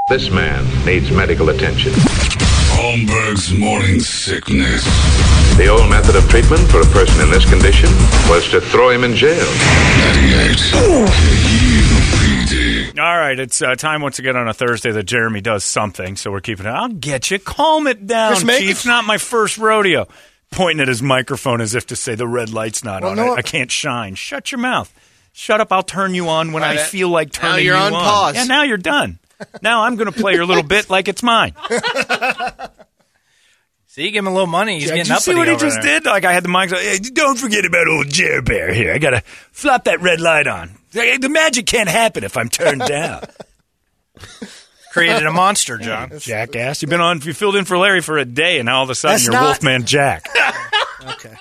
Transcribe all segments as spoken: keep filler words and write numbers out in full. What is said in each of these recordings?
This man needs medical attention. Holmberg's Morning Sickness. The old method of treatment for a person in this condition was to throw him in jail. ninety-eight K U P D. All right, it's uh, time once again on a Thursday that Jeremy does something, so we're keeping it. I'll get you. Calm it down, Just make Chief. it- It's not my first rodeo. Pointing at his microphone as if to say the red light's not Well, on. no, I, I can't shine. Shut your mouth. Shut up. I'll turn you on when I Right. feel like turning Now you're you on on. pause. Yeah, now you're done. Now I'm going to play your little bit like it's mine. See, give him a little money. He's Did getting you up. see what he just did? Like I had the mic. Hey, don't forget about old Jer Bear here. I got to flop that red light on. The magic can't happen if I'm turned down. Created a monster, John. Jackass. You've been on, you filled in for Larry for a day, and now all of a sudden That's you're not- Wolfman Jack. Okay.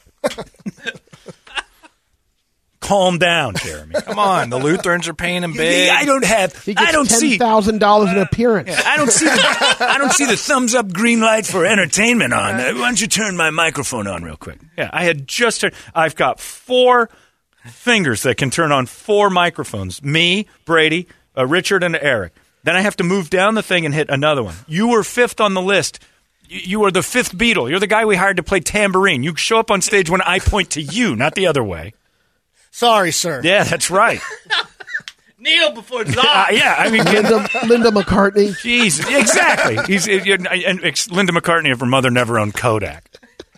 Calm down, Jeremy. Come on, the Lutherans are paying him big. I don't have. He gets I don't ten see. thousand dollars an appearance. I don't see. The, I don't see the thumbs up green light for entertainment on. Uh, Why don't you turn my microphone on real quick? Yeah, I had just turned. I've got four fingers that can turn on four microphones. Me, Brady, uh, Richard, and Eric. Then I have to move down the thing and hit another one. You were fifth on the list. You, you are the fifth Beatle. You're the guy we hired to play tambourine. You show up on stage when I point to you, not the other way. Sorry, sir. Yeah, that's right. Kneel before it's Uh, yeah, I mean, Linda, Linda McCartney. Jeez, exactly. He's and it's Linda McCartney of her mother never owned Kodak.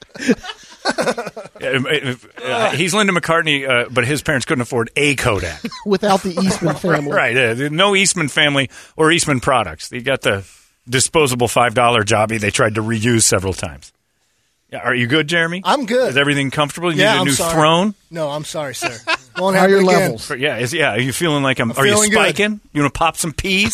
Uh, he's Linda McCartney, uh, but his parents couldn't afford a Kodak. Without the Eastman family. Right, uh, no Eastman family or Eastman products. You got the disposable five dollar jobby they tried to reuse several times. Yeah, are you good, Jeremy? I'm good. Is everything comfortable? You Yeah, need a I'm new sorry. throne? No, I'm sorry, sir. Won't How are happen your again. levels? Yeah, is, yeah. Are you feeling like I'm? I'm are you feeling good. spiking? You want to pop some peas?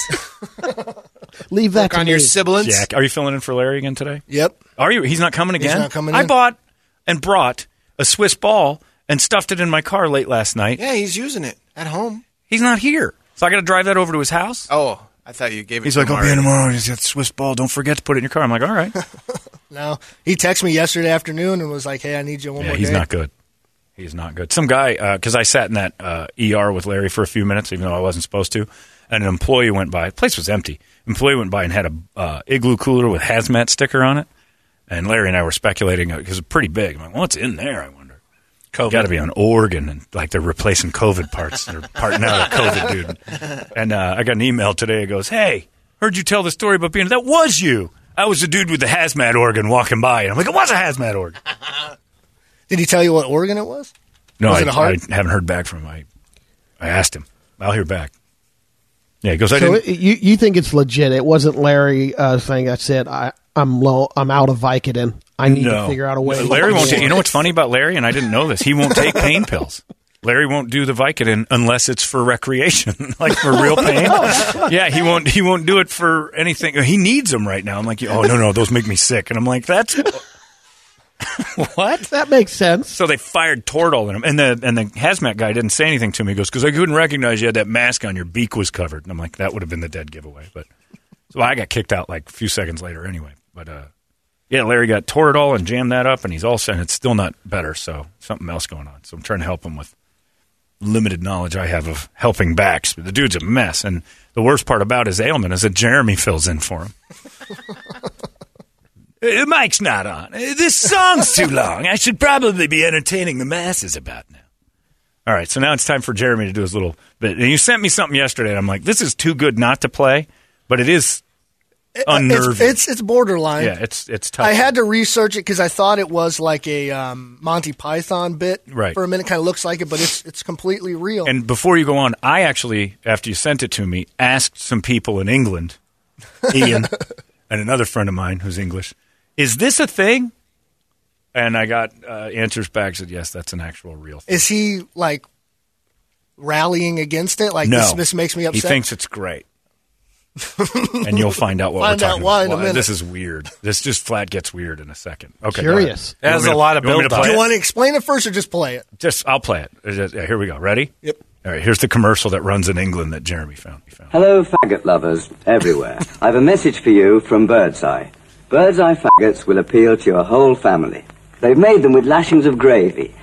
Leave that Work to on me. your sibilants. Jack, are you filling in for Larry again today? Yep. Are you? He's not coming again? not coming I in. bought and brought a Swiss ball and stuffed it in my car late last night. Yeah, he's using it at home. He's not here. So I got to drive that over to his house. Oh, I thought you gave it He's to like, him I'll be in already. tomorrow. He's got Swiss ball. Don't forget to put it in your car. I'm like, all right. No, he texted me yesterday afternoon and was like, "Hey, I need you one Yeah, more he's day." not good. He's not good. Some guy, because I sat in that uh, E R with Larry for a few minutes, even though I wasn't supposed to, and an employee went by. The place was empty. Employee went by and had a uh, igloo cooler with hazmat sticker on it. And Larry and I were speculating, because it's pretty big. I'm like, what's in there, I wonder? Got to be an organ, and like they're replacing COVID parts. They're parting out a COVID dude. And uh, I got an email today. It goes, hey, heard you tell the story about being, that was you. I was the dude with the hazmat organ walking by. And I'm like, it was a hazmat organ. Did he tell you what organ it was? No, Was I, it a heart? I haven't heard back from him. I, I asked him. I'll hear back. Yeah, he goes, I So didn't. it, you you think it's legit? It wasn't Larry uh, saying that said I I'm low. I'm out of Vicodin. I need no. to figure out a way. Larry to won't. get Take, you know what's funny about Larry, and I didn't know this. He won't take pain pills. Larry won't do the Vicodin unless it's for recreation, like for real pain. Yeah, he won't. He won't do it for anything. He needs them right now. I'm like, oh no, no, those make me sick. And I'm like, that's what. That makes sense. So they fired Toradol in him, and the and the hazmat guy didn't say anything to me. He goes, because I couldn't recognize you had that mask on, your beak was covered. And I'm like, that would have been the dead giveaway. But so I got kicked out like a few seconds later anyway. But uh, yeah, Larry got Toradol and jammed that up, and he's all set. And it's still not better, so something else going on. So I'm trying to help him with limited knowledge I have of helping backs. But the dude's a mess, and the worst part about his ailment is that Jeremy fills in for him. The mic's not on. This song's too long. I should probably be entertaining the masses about now. All right, so now it's time for Jeremy to do his little bit. And you sent me something yesterday, and I'm like, this is too good not to play, but it is unnerving. It's, it's it's borderline. Yeah, it's it's tough. I had to research it because I thought it was like a um, Monty Python bit Right. for a minute. Kind of looks like it, but it's it's completely real. And before you go on, I actually, after you sent it to me, asked some people in England, Ian, and another friend of mine who's English, is this a thing? And I got uh, answers back. Said yes, that's an actual real thing. Is he like rallying against it? Like no, this, this makes me upset. He thinks it's great. And you'll find out what Find we're out talking why about. in a minute. This is weird. This just flat gets weird in a second. Okay, Curious. go ahead. There's You want me a to- lot of you want me to build-up. play Do you it? want to explain it first or just play it? Just, I'll play it. It's just- yeah, here we go. Ready? Yep. All right, here's the commercial that runs in England that Jeremy found. He found. Hello, faggot lovers everywhere. I've a message for you from Birdseye. Birdseye faggots will appeal to your whole family. They've made them with lashings of gravy,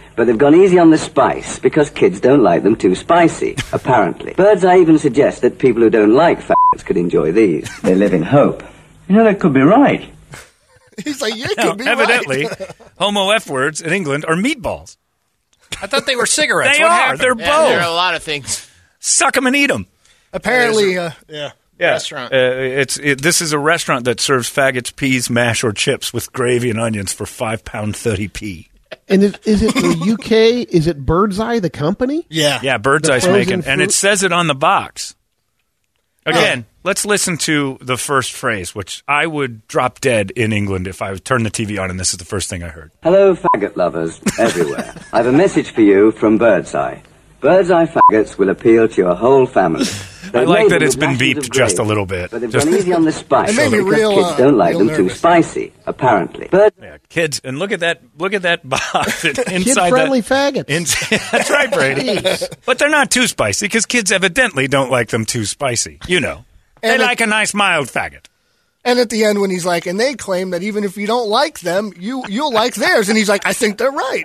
but they've gone easy on the spice because kids don't like them too spicy, apparently. Birdseye even suggests that people who don't like faggots could enjoy these. They live in hope. You know, that could be right. He's like, you Now, could be evidently, right. homo F words in England are meatballs. I thought they were cigarettes. They what are. happened? They're Yeah, there are a both. lot of things. Suck them and eat them. Apparently, uh, yeah. Yeah. Restaurant. Uh, it's it, this is a restaurant that serves faggots, peas, mash, or chips with gravy and onions for five pound thirty p. And is, is it the U K? Is it Birdseye, the company? Yeah. Yeah, Birdseye's frozen making, and it fruit? says it on the box. Again, let's listen to the first phrase, which I would drop dead in England if I turned the T V on and this is the first thing I heard. Hello, faggot lovers everywhere. I've a message for you from Birdseye. Birdseye faggots will appeal to your whole family. I They've like made that them it's with been lashes of beeped just a gravy, little bit. But they've Just- gone easy on the spice It made me because real, kids uh, don't like real them too nervous. spicy, apparently. Bird- Yeah, kids, and look at that! Look at that box inside Kid-friendly that. faggots. In- that's right, Brady. But they're not too spicy because kids evidently don't like them too spicy. You know, they And it- like a nice mild faggot. And at the end, when he's like, and they claim that even if you don't like them, you you'll like theirs, and he's like, I think they're right.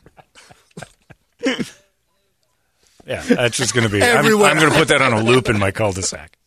Yeah, that's just going to be. I'm, Everywhere. I'm going to put that on a loop in my cul-de-sac.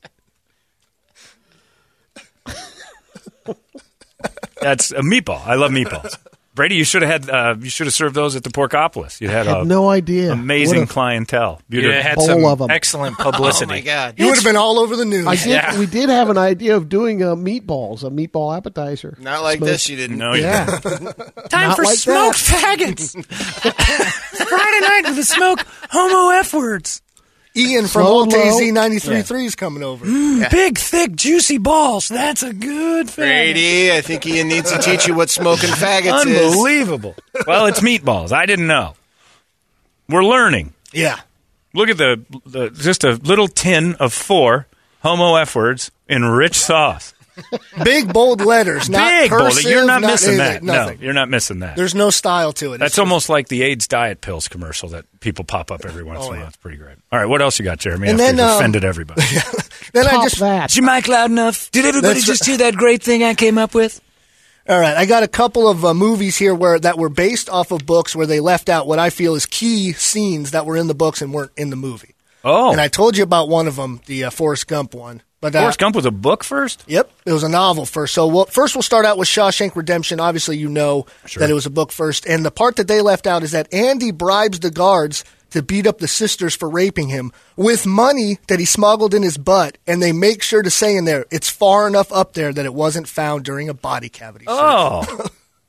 That's a meatball. I love meatballs. Brady, you should have had. Uh, you should have served those at the Porkopolis. You had I had a no idea. amazing What a- clientele. You'd You have- had bowl some of 'em. excellent Oh, publicity. my God. You would have been all over the news. I did. Yeah. We did have an idea of doing uh, meatballs, a meatball appetizer. Not like Smoked- this, you didn't. no, you Yeah. Time Not for like smoked faggots. Friday night with the smoke homo F words. Ian from Slow, Old low. Z ninety-three point three is coming over. Big, thick, juicy balls. That's a good faggot. Brady, I think Ian needs to teach you what smoking faggots is. unbelievable. Well, it's meatballs. I didn't know. We're learning. Yeah. Look at the, the just a little tin of four homo F words in rich sauce. Big, bold letters. Not Big bold. cursive, You're not not missing anything, that. Nothing. No, you're not missing that. There's no style to it. That's It's almost like the AIDS diet pills commercial that people pop up every once Oh, in a while. yeah. It's pretty great. All right, what else you got, Jeremy? And After then, you've um, offended everybody. just- Then I Top just that. your mic loud enough? Did everybody That's just right. hear that great thing I came up with? All right, I got a couple of uh, movies here where that were based off of books where they left out what I feel is key scenes that were in the books and weren't in the movie. Oh, And I told you about one of them, the uh, Forrest Gump one. But uh, Forrest Gump was a book first? Yep, it was a novel first. So we'll, first we'll start out with Shawshank Redemption. Obviously, you know that it was a book first. And the part that they left out is that Andy bribes the guards to beat up the sisters for raping him with money that he smuggled in his butt. And they make sure to say in there, it's far enough up there that it wasn't found during a body cavity search. Oh.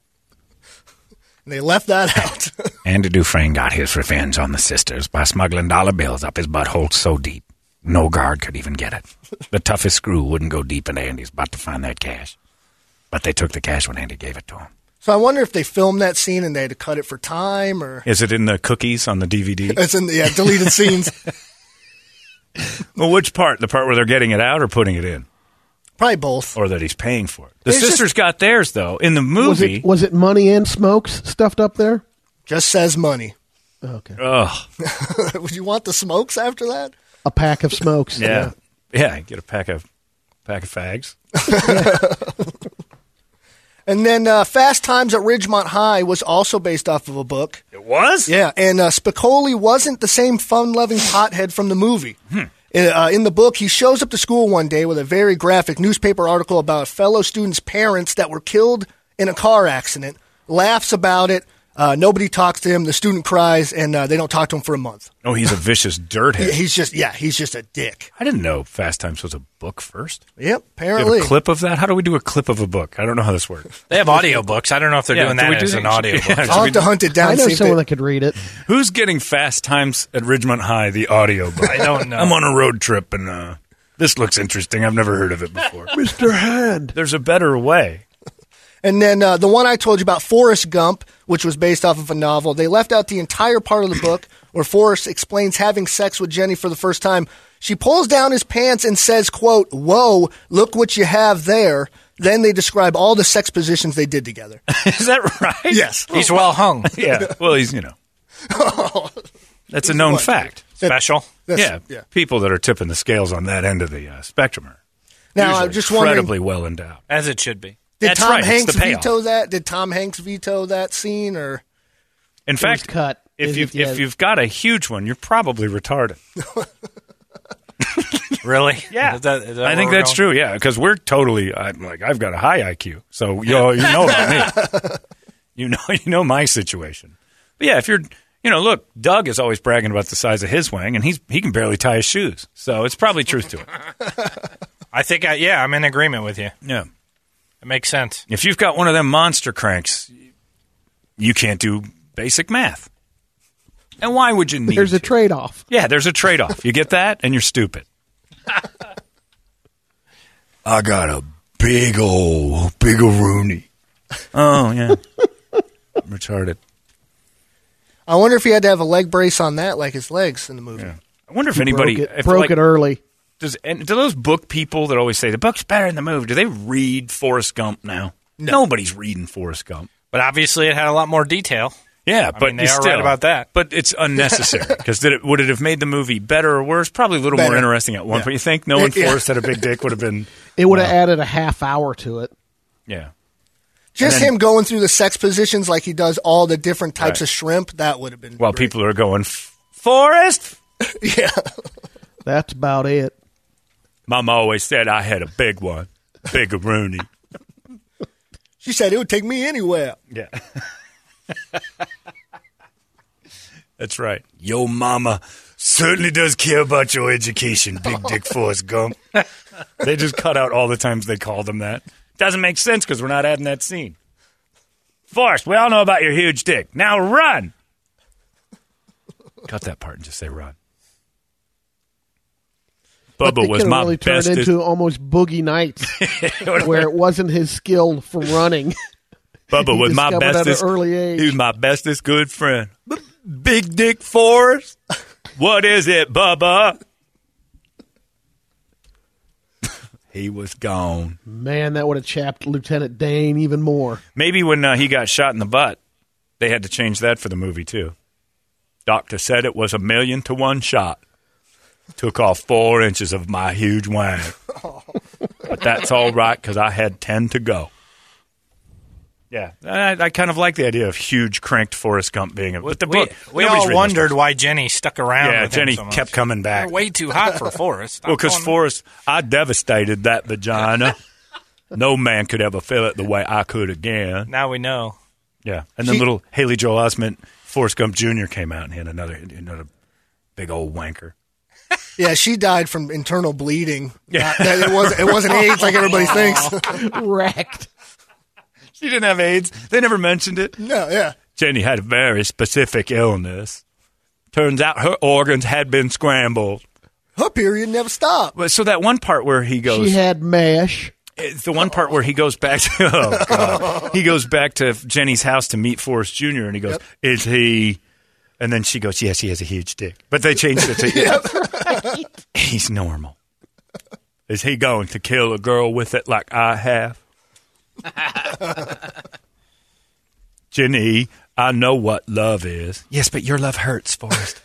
And they left that out. Andy Dufresne got his revenge on the sisters by smuggling dollar bills up his butthole so deep, no guard could even get it. The toughest screw wouldn't go deep into Andy's butt to find that cash. But they took the cash when Andy gave it to him. So I wonder if they filmed that scene and they had to cut it for time or Is it in the cookies on the D V D? it's in the yeah, deleted scenes. Well, which part? The part where they're getting it out or putting it in? Probably both. Or that he's paying for it? The It's just- sisters got theirs, though. In the Was movie. it was it money and smokes stuffed up there? Just says money. Okay, Ugh. Would you want the smokes after that? a pack of smokes. Yeah. Yeah, get a pack of pack of fags. And then uh, Fast Times at Ridgemont High was also based off of a book. It was? Yeah, and uh, Spicoli wasn't the same fun-loving pothead from the movie. Hmm. Uh, in the book, he shows up to school one day with a very graphic newspaper article about a fellow student's parents that were killed in a car accident, laughs about it. Uh, nobody talks to him. The student cries, and uh, they don't talk to him for a month. Oh, he's a vicious dirthead. He's just, yeah, he's just a dick. I didn't know Fast Times was a book first. Yep, Do you have apparently. a clip of that? How do we do a clip of a book? I don't know how this works. They have audiobooks. I don't know if they're Yeah, doing do that we do as that? an audiobook. Yeah. I'll have to hunt it down. I know see if someone they- that could read it. Who's getting Fast Times at Ridgemont High, the audio book? I don't know. I'm on a road trip, and uh, this looks interesting. I've never heard of it before. Mister Hand. There's a better way. And then uh, the one I told you about, Forrest Gump, which was based off of a novel, they left out the entire part of the book where Forrest explains having sex with Jenny for the first time. She pulls down his pants and says, quote, "Whoa, look what you have there." Then they describe all the sex positions they did together. Is that right? Yes. He's well hung. Yeah. Well, he's, you know. That's a known What? fact. Special. That's- Yeah. yeah. People that are tipping the scales on that end of the uh, spectrum are Now, usually I'm just wondering, incredibly well endowed. As it should be. did That's Tom right, it's Hanks the payoff. veto that? Did Tom Hanks veto that scene? Or In It was fact, cut. if Is you've it yet? if you've got a huge one, you're probably retarded. Really? Yeah, Is that, is that I where think we're that's going? true. Yeah, because we're totally. I'm like I've got a high I Q, so you know, you know about me. You know, you know my situation. But yeah, if you're, you know, look, Doug is always bragging about the size of his wang, and he's he can barely tie his shoes, so it's probably truth to it. I think, I, yeah, I'm in agreement with you. Yeah, It makes sense. if you've got one of them monster cranks, you can't do basic math. And why would you need? There's a to? trade-off. Yeah, there's a trade-off. You get that, and you're stupid. I got a big ol' big ol' Rooney. Oh, yeah. I'm retarded. I wonder if he had to have a leg brace on that, like his legs in the movie. Yeah. I wonder if anybody... broke it, if, broke like, it early. Does, and do those book people that always say, the book's better than the movie, do they read Forrest Gump now? No. Nobody's reading Forrest Gump. But obviously it had a lot more detail. Yeah, but mean, they you are still, right about that. But it's unnecessary because did it would it have made the movie better or worse? Probably a little Better. more interesting at one Yeah. point. You think knowing Yeah. Forrest had a big dick would have been It would have wow. added a half hour to it. Yeah. Just And then- him going through the sex positions like he does all the different types Right. of shrimp, that would have been While great. people are going, Forrest? Yeah. That's about it. Mama always said I had a big one, big Rooney. She said it would take me anywhere. Yeah. That's right. Yo mama certainly does care about your education, Big Dick Forrest Gump. They just cut out all the times they called him that. Doesn't make sense because we're not adding that scene. Forrest, we all know about your huge dick. Now run. Cut that part and just say run. But Bubba they was could've my really turned bestest. into almost Boogie Nights, where it wasn't his skill from running. Bubba he was my discovered at an bestest. early age. He was my bestest good friend. B- Big Dick Forrest. What is it, Bubba? He was gone. Man, that would have chapped Lieutenant Dane even more. Maybe when uh, he got shot in the butt, they had to change that for the movie too. Doctor said it was a million to one shot. Took off four inches of my huge wang. But that's all right because I had ten to go. Yeah, I, I kind of like the idea of huge cranked Forrest Gump being a. But the We, book, we nobody's all reading wondered this book. why Jenny stuck around Yeah, with Jenny him so much. kept coming back. They're way too hot for Forrest. Well, because I'm going- Forrest, I devastated that vagina. No man could ever feel it the way I could again. Now we know. Yeah, and then She- little Haley Joel Osment, Forrest Gump Junior came out and he had another another big old wanker. Yeah, she died from internal bleeding. Yeah. It, was, it wasn't AIDS like everybody thinks. Wrecked. She didn't have AIDS. They never mentioned it. No, yeah. Jenny had a very specific illness. Turns out her organs had been scrambled. Her period never stopped. But so that one part where he goes, She had MASH. it's the one part where he goes back to, oh God, he goes back to Jenny's house to meet Forrest Junior and he goes, Yep. is he? And then she goes, yes, he has a huge dick. But they changed it to, yeah, he's normal. Is he going to kill a girl with it like I have? Jenny, I know what love is. Yes, but your love hurts, Forrest.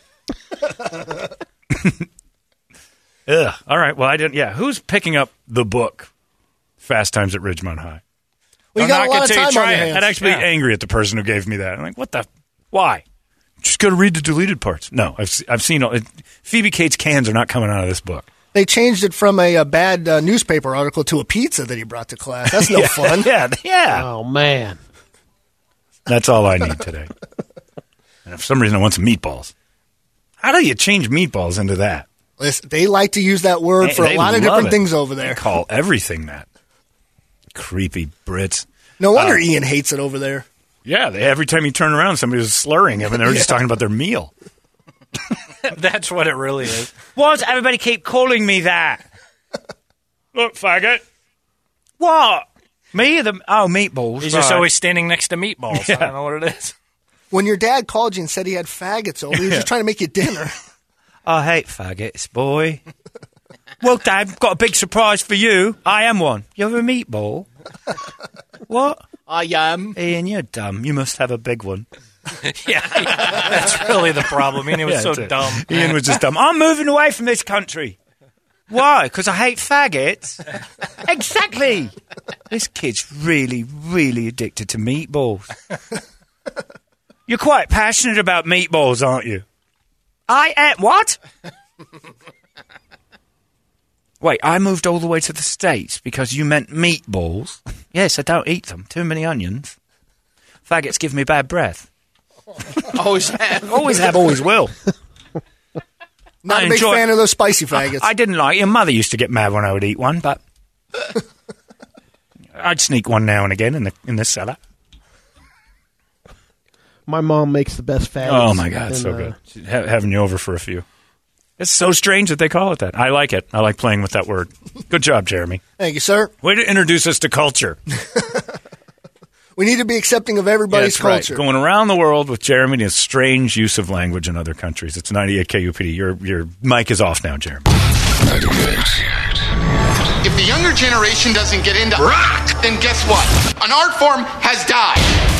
Ugh. All right. Well, I didn't. Yeah. Who's picking up the book Fast Times at Ridgemont High? Well, you Don't got a knock lot it of till you time on try your it. hands. I'd actually Yeah. be angry at the person who gave me that. I'm like, what the? Why? Just go to read the deleted parts. No, I've se- I've seen all, it, Phoebe Cates' cans are not coming out of this book. They changed it from a, a bad uh, newspaper article to a pizza that he brought to class. That's no fun. Yeah, yeah. Oh, man. That's all I need today. And for some reason, I want some meatballs. How do you change meatballs into that? Listen, they like to use that word for They a lot of love different it. things over They there. call everything that. Creepy Brits. No wonder Uh, Ian hates it over there. Yeah, they, every time you turn around, somebody was slurring him, and they were just talking about their meal. That's what it really is. Why does everybody keep calling me that? Look, faggot. What? Me or the... Oh, meatballs. He's just right. always standing next to meatballs. Yeah. I don't know what it is. When your dad called you and said he had faggots over, he was just trying to make you dinner. I hate faggots, boy. Well, Dad, I've got a big surprise for you. I am one. You're a meatball. What? I am. Ian, you're dumb. You must have a big one. Yeah, yeah. That's really the problem. Ian was Yeah, so that's it. dumb. Ian was just dumb. I'm moving away from this country. Why? Because I hate faggots? Exactly. This kid's really, really addicted to meatballs. You're quite passionate about meatballs, aren't you? I am. What? Wait, I moved all the way to the States because you meant meatballs. Yes, I don't eat them. Too many onions. Faggots give me bad breath. Always have. Always have, always will. Not I a big enjoy- fan of those spicy faggots. I didn't like your mother used to get mad when I would eat one, but I'd sneak one now and again in the in the cellar. My mom makes the best faggots. Oh my God, and, so uh, good. She's ha- having you over for a few. It's so strange that they call it that. I like it. I like playing with that word. Good job, Jeremy. Thank you, sir. Way to introduce us to culture. We need to be accepting of everybody's That's right. culture. Going around the world with Jeremy and his strange use of language in other countries. It's ninety-eight K U P D. Your your mic is off now, Jeremy. If the younger generation doesn't get into rock, then guess what? An art form has died.